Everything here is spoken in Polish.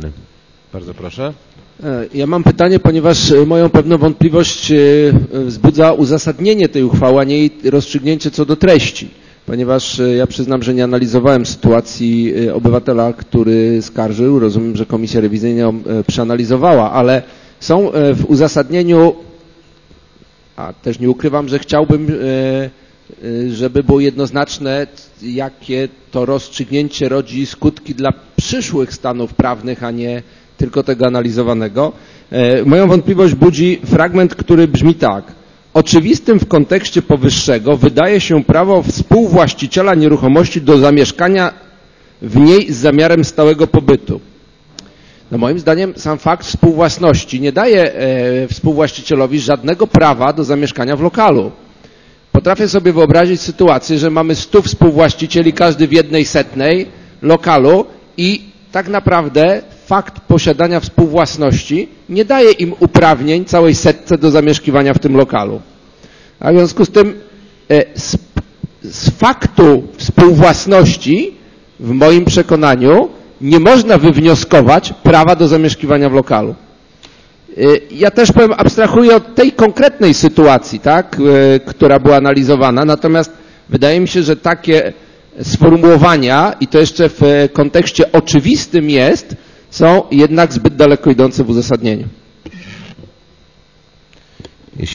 Bardzo proszę. Ja mam pytanie, ponieważ moją pewną wątpliwość wzbudza uzasadnienie tej uchwały, a nie jej rozstrzygnięcie co do treści. Ponieważ ja przyznam, że nie analizowałem sytuacji obywatela, który skarżył. Rozumiem, że komisja rewizyjna ją przeanalizowała, ale są w uzasadnieniu, a też nie ukrywam, że chciałbym, żeby było jednoznaczne, jakie to rozstrzygnięcie rodzi skutki dla przyszłych stanów prawnych, a nie tylko tego analizowanego. Moją wątpliwość budzi fragment, który brzmi tak. Oczywistym w kontekście powyższego wydaje się prawo współwłaściciela nieruchomości do zamieszkania w niej z zamiarem stałego pobytu. No moim zdaniem sam fakt współwłasności nie daje współwłaścicielowi żadnego prawa do zamieszkania w lokalu. Potrafię sobie wyobrazić sytuację, że mamy 100 współwłaścicieli, każdy w 1/100 lokalu i tak naprawdę fakt posiadania współwłasności nie daje im uprawnień całej setce do zamieszkiwania w tym lokalu. A w związku z tym z faktu współwłasności w moim przekonaniu nie można wywnioskować prawa do zamieszkiwania w lokalu. Ja też powiem, abstrahuję od tej konkretnej sytuacji, tak, która była analizowana, natomiast wydaje mi się, że takie sformułowania, i to jeszcze w kontekście oczywistym jest, są jednak zbyt daleko idące w uzasadnieniu.